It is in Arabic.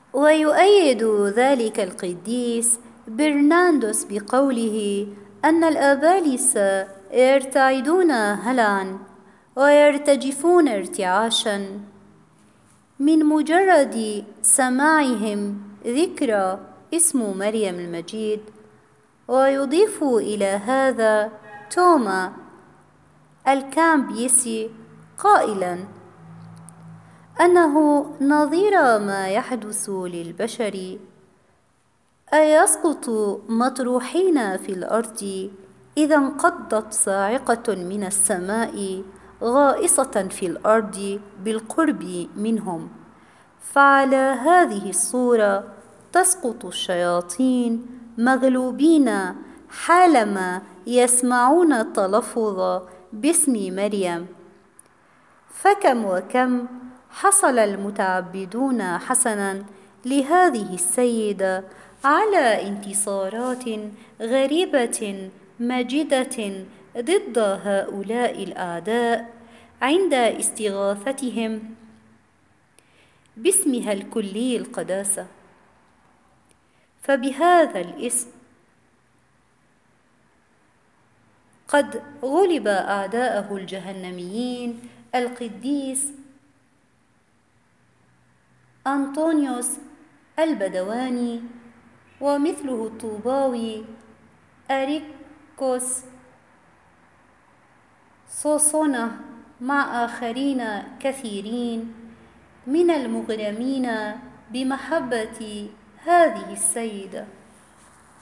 ويؤيد ذلك القديس برناردوس بقوله أن الآبالسة يرتعدون هلعا ويرتجفون ارتعاشا من مجرد سماعهم ذكرى اسم مريم المجيد. ويضيف إلى هذا توما الكامبيسي قائلا أنه نظير ما يحدث للبشر، أي يسقط مطروحين في الأرض إذا انقضت صاعقة من السماء غائصة في الأرض بالقرب منهم، فعلى هذه الصورة تسقط الشياطين مغلوبين حالما يسمعون التلفظ باسم مريم. فكم وكم حصل المتعبدون حسنا لهذه السيدة على انتصارات غريبة مجيدة ضد هؤلاء الأعداء عند استغاثتهم باسمها الكلي القداسة. فبهذا الاسم قد غلب أعداءه الجهنميين القديس أنطونيوس البدواني ومثله الطوباوي أريكوس سوسونة مع آخرين كثيرين من المغرمين بمحبة هذه السيدة.